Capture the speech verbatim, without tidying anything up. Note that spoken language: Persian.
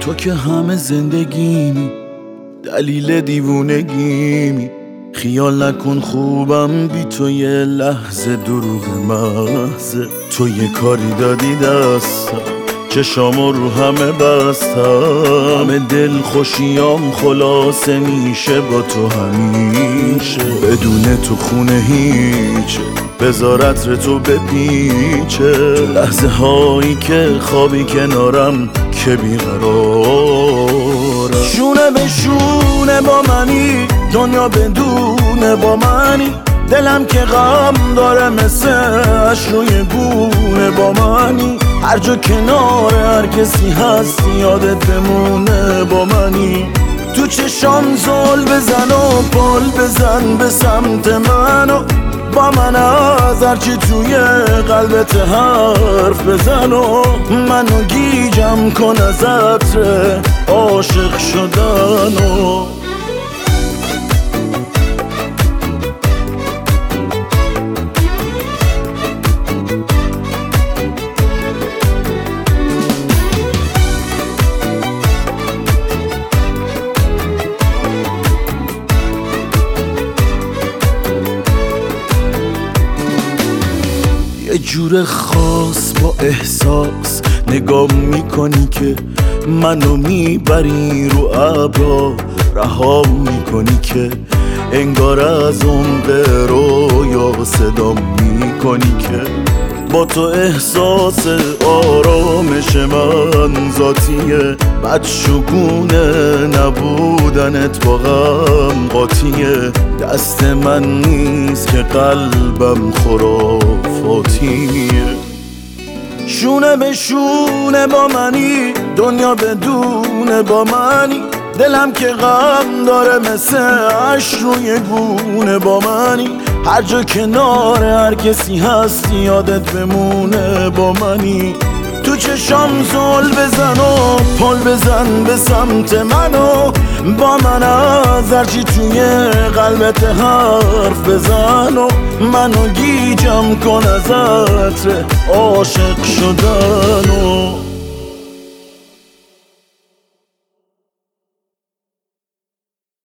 تو که همه زندگیمی، دلیل دیوونگیمی. خیال نکن خوبم بی تو یه لحظه، دروغ محضه. تو یه کاری دادی دستم، چشامو رو همه بستم. همه دل خوشیام خلاصه میشه با تو همیشه. بدون تو خونه هیچه، بذار عطر تو بپیچه. تو لحظه هایی که خوابی کنارم که بیقرارم. شونه به شونه با منی، دنیا بدونه با منی. دلم که غم داره مثل اش روی بونه با منی. هر جا کنار هر کسی هست یادت بمونه با منی. تو چشام زل بزن و پل بزن به سمت منو. با من از هرچی توی قلبت حرف بزن و منو گیجم کن از عطر عاشق شدن و یه جور خاص با احساس نگاه میکنی که منو میبری رو ابرا. رها میکنی که انگار از عمق رویا صدا میکنی که با تو احساس آرامش من ذاتیه. بدشگونه نبودنت با غم قاطیه. دست من نیست که قلبم خرافاتیه. شونه به شونه با منی، دنیا بدونه با منی. دلم که غم داره مثل اش روی گونه با منی. هر جا کنار هر کسی هست یادت بمونه با منی. تو چشام زل بزن و پل بزن به سمت منو. با من از هرچی توی قلبت حرف بزن و منو گیجم کن از عطر عاشق شدن و